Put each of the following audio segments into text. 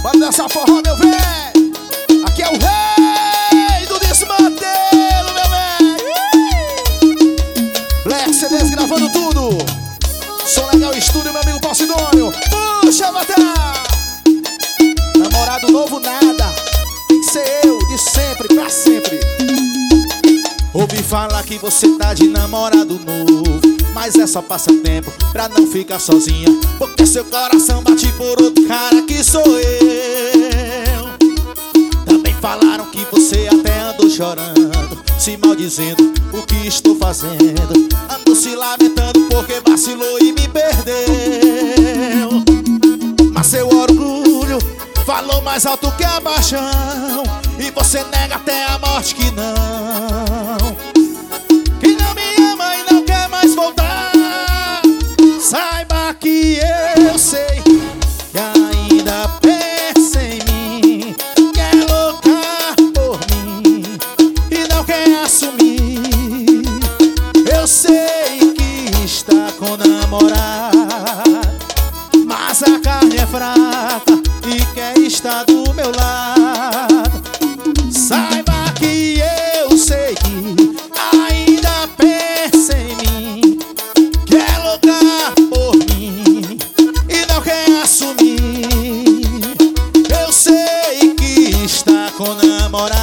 Bora dançar forró, meu velho. Aqui é o rei do desmantelo, meu velho. Black CDs gravando tudo. Som Legal Estúdio, meu amigo Posidônio. Puxa, batalha. Namorado novo nada, tem que ser eu, de sempre, pra sempre. Ouvi falar que você tá de namorado novo, mas é só passatempo pra não ficar sozinha, porque seu coração bate por outro cara que sou eu. Também falaram que você até andou chorando, se maldizendo o que estou fazendo. Ando se lamentando porque vacilou e me perdeu. Mas seu orgulho falou mais alto que a paixão, e você nega até a morte que não me ama e não quer mais voltar. Saiba que eu sei que ainda pensa em mim, quer loucar por mim e não quer assumir. Eu sei que está com namorado, mas a carne é fraca e quer estar do meu lado. Saiba que eu sei que ainda pensa em mim, quer loucar por mim e não quer assumir. Eu sei que está com namorado,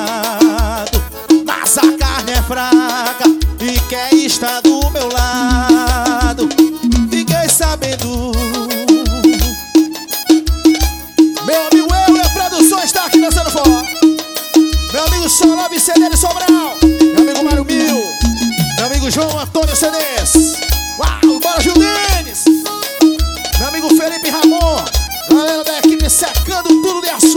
mas a carne é fraca e quer estar do meu lado. Fiquei sabendo. Meu amigo Euler Produções tá aqui dançando forró. Meu amigo Solove CD de Sobral. Meu amigo Mário Mil. Meu amigo João Antônio CDs. Uau, bora Gil Denis. Meu amigo Felipe Ramon. Galera da equipe secando tudo de ação.